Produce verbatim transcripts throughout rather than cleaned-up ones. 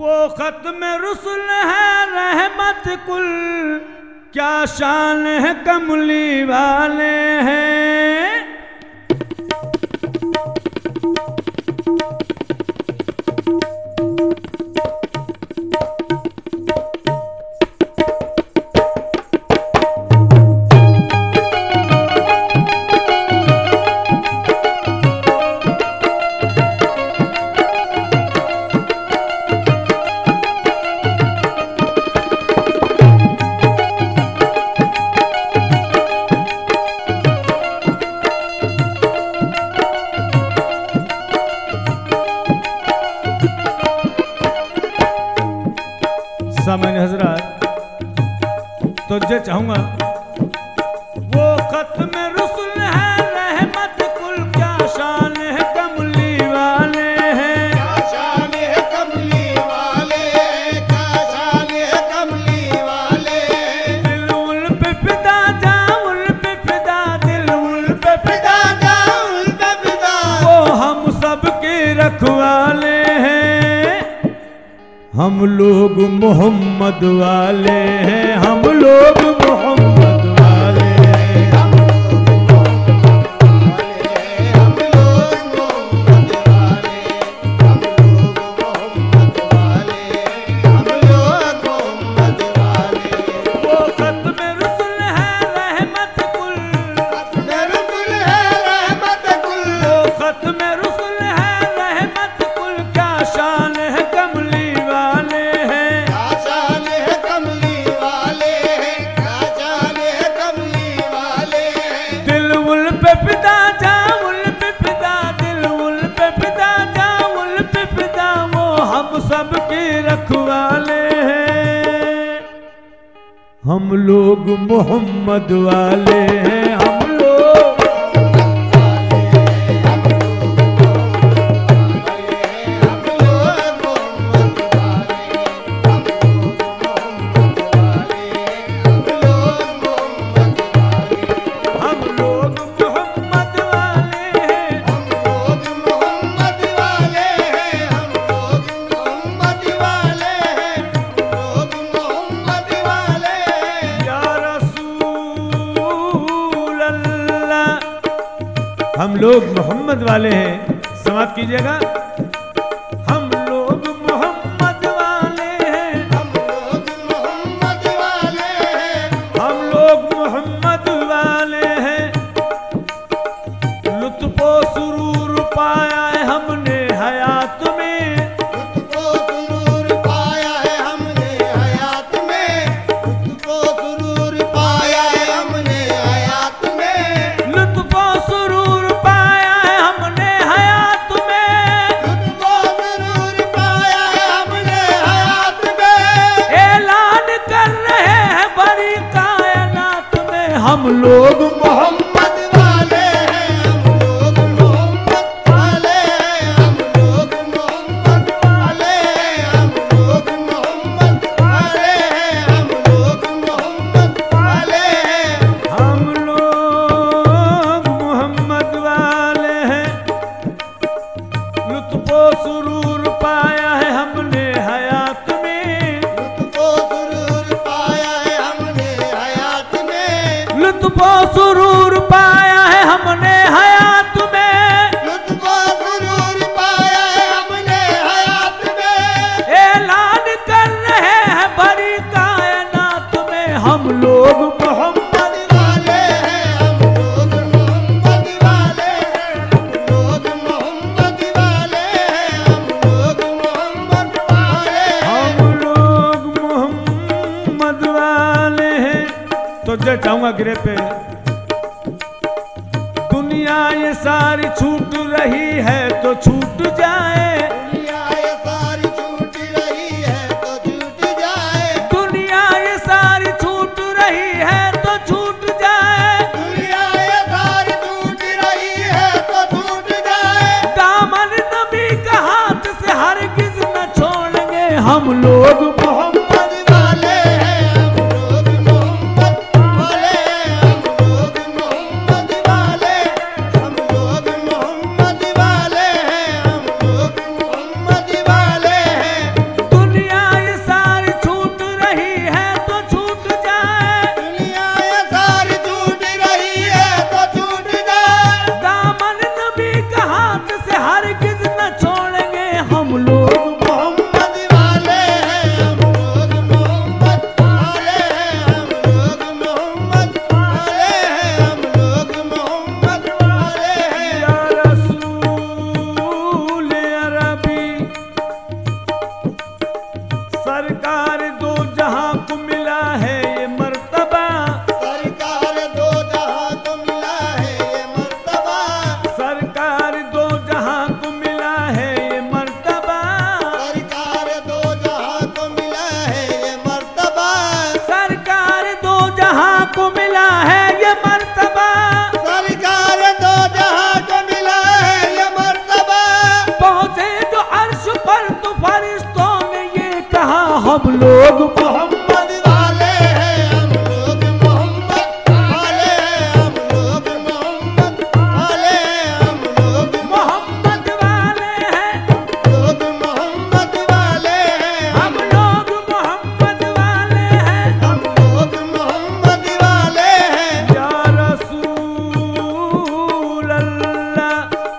वो खत्म रुsul है रहमत कुल, क्या शान है कमली वाले हैं। सामान्य हजरात, तो जो चाहूंगा वो खत्म रुsul है रहमत कुल, क्या शान है कमली वाले हैं। क्या शान है कमली वाले, क्या शान है कमली वाले। दिल उल पे फिदा जा उल पे फिदा, दिल उल पे फिदा जा उल पे फिदा, वो हम सब के रखवाले हैं। हम लोग मोहम्मद वाले हैं, हम लोग मोहम्मद वाले हैं। हम लोग मोहम्मद वाले, हम लोग मोहम्मद वाले, हम लोग मोहम्मद वाले। वो खत्म रुsul है रहमत कुल, खत्म रुsul है रहमत कुल, वो खत्म रुsul है रहमत कुल, क्या शान है कमली वाले हैं। क्या शान है कमली वाले, क्या शान है कमली वाले। दिल उल पे फिदा जा उल पे फिदा, दिल उल पे फिदा जा उल पे फिदा, वो हम सब के रखवाले हैं। हम लोग मोहम्मद वाले हैं, हम लोग हम लोग मोहम्मद वाले हैं। या रसूल अल्लाह, हम लोग मोहम्मद वाले हैं। समाप्त कीजिएगा। हम लोग मोहम्मद वाले हैं, हम लोग मोहम्मद वाले हैं। लुत्फो सुरूर पाया है हमने हयात में, लुत्फो सुरूर पाया है हमने हयात में। लुत्फो सुरूर पाया है हमने हयात में, लुत्फो सुरूर पाया है हमने हयात में। लुत्फो सुरूर पाया है हमने हयात में। ऐलान कर रहे हैं बड़ी कायनात में, हम लोग मोहम्मद मोहम्मद वाले हैं, हम लोग मोहम्मद वाले हैं, हम लोग मोहम्मद वाले हैं, हम लोग मोहम्मद वाले हैं, हम लोग मोहम्मद वाले हैं। हम लोग मोहम्मद वाले हैं। लुत्फो सुरूर पाया है हमने हयात में, लुत्फो सुरूर पाया है हमने हयात में, लुत्फो सुरूर पाया है हमने हयात में। लुत्फो सुरूर पाया है हमने हयात में। ऐलान कर रहे हैं बड़ी कायनात में, हम लोग मोहम्मद वाले हैं, हम लोग मोहम्मद वाले हैं, हम लोग मोहम्मद वाले हैं, हम लोग मोहम्मद वाले हैं। हम लोग मोहम्मद वाले हैं। तो जो चाहूंगा गिरे पे, दुनिया ये सारी छूट रही है तो छूट जाए, दुनिया ये सारी छूट रही है तो छूट जाए, दुनिया ये सारी छूट रही है तो छूट जाए। दुनिया ये सारी छूट रही है तो छूट जाए। दामन नबी का हाथ से हरगिज न छोड़ेंगे, हम लोग मोहम्मद वाले हैं, हम लोग मोहम्मद वाले हैं, हम लोग मोहम्मद वाले, हम लोग मोहम्मद वाले हैं, हम लोग मोहम्मद वाले हैं। लोग मोहम्मद वाले हैं, हम लोग मोहम्मद वाले हैं, हम लोग मोहम्मद वाले हैं, हम लोग मोहम्मद वाले हैं, लोग मोहम्मद वाले हैं, हम लोग मोहम्मद वाले हैं, हम लोग मोहम्मद वाले हैं। या रसूल अल्लाह।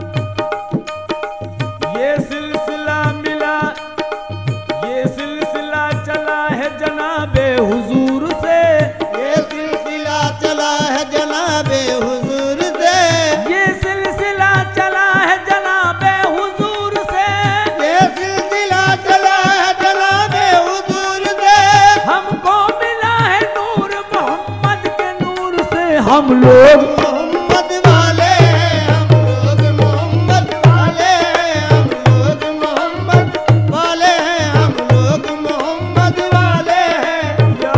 ये सिलसिला मिला, ये सिलसिला चला है जनाबे हुजूर से, ये सिलसिला चला है जनाबे हुजूर से, ये सिलसिला चला है जनाबे हुजूर से, ये सिलसिला चला है जनाबे हुजूर से। हमको मिला है नूर मोहम्मद के नूर से। हम लोग मोहम्मद वाले हैं, हम लोग मोहम्मद वाले हैं, हम लोग मोहम्मद वाले हैं, हम लोग मोहम्मद वाले हैं। या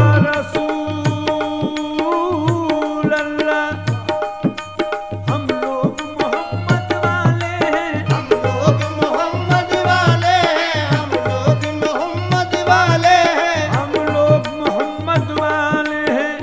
रसूल अल्लाह। हम लोग मोहम्मद वाले हैं, हम लोग मोहम्मद वाले हैं, हम लोग मोहम्मद वाले हैं, हम लोग मोहम्मद वाले हैं।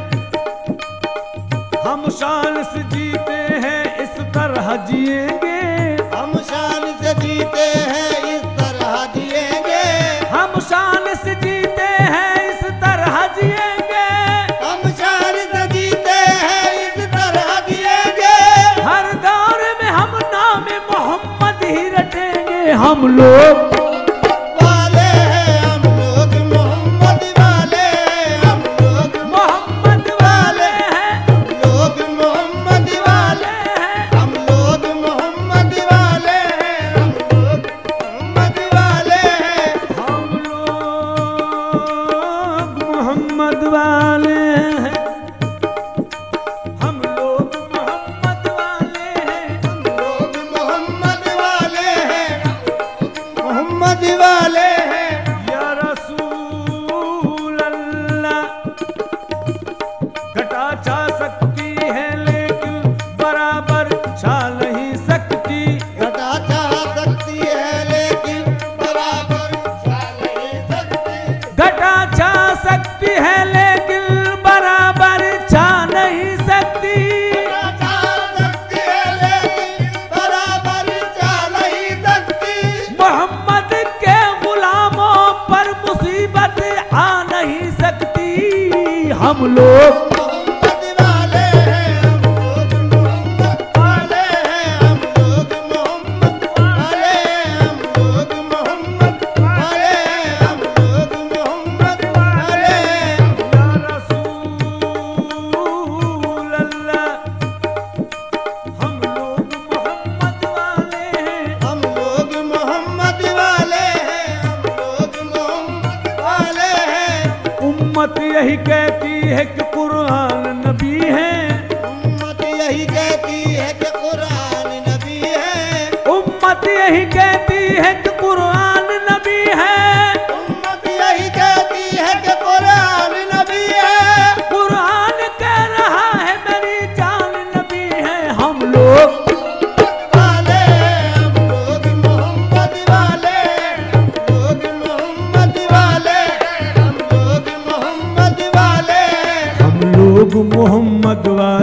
हम शान से जीते हैं, इस तरह जिएंगे, हम शान से जीते हैं, इस तरह जिएंगे, हम शान से जीते हैं, इस तरह जिएंगे, हम शान से जीते हैं, इस तरह जिएंगे। हर दौर में हम नाम मोहम्मद ही रटेंगे। हम लोग वाले हैं, हम लोग मोहम्मद वाले हैं, हम लोग मोहम्मद वाले हैं, लोग मोहम्मद वाले हैं, हम लोग मोहम्मद वाले हैं, हम लोग मोहम्मद वाले हैं, हम लोग मोहम्मद वाले हैं, हम लोग मोहम्मद वाले हैं। हम लोग मोहम्मद वाले हैं, मोहम्मद वाले हैं। या रसूल अल्लाह। घटा छा सकती है लेकिन बराबर छा नहीं सकती, घटा चाह सकती है लेकिन बराबर छा नहीं सकती, घटा छा सकती है लेकिन बराबर छा नहीं सकती। घटा चाह सकती है लेकिन बराबर छा नहीं सकती। मोहम्मद के गुलामों पर मुसीबत आ नहीं सकती। हम लोग मोहम्मद वाले हैं, हम लोग मोहम्मद वाले हैं, हम लोग मोहम्मद वाले हैं, हम लोग मोहम्मद वाले हैं, हम लोग मोहम्मद वाले हैं। या रसूल अल्लाह। हम लोग मोहम्मद वाले हैं, हम लोग मोहम्मद वाले हैं, हम लोग मोहम्मद वाले हैं। उम्मत यही कहती है कि कुरान नबी है, उम्मत यही कहती है कि कुरान नबी है, उम्मत यही कहती है कि कुरान नबी है, उम्मत यही कहती है कि कुरान नबी है। कुरान कह रहा है मेरी जान नबी है। हम लोग वाले हैं, हम लोग मोहम्मद वाले हैं, हम लोग मोहम्मद वाले हैं, हम लोग मोहम्मद वाले हैं, हम लोग मोहम्मद वाले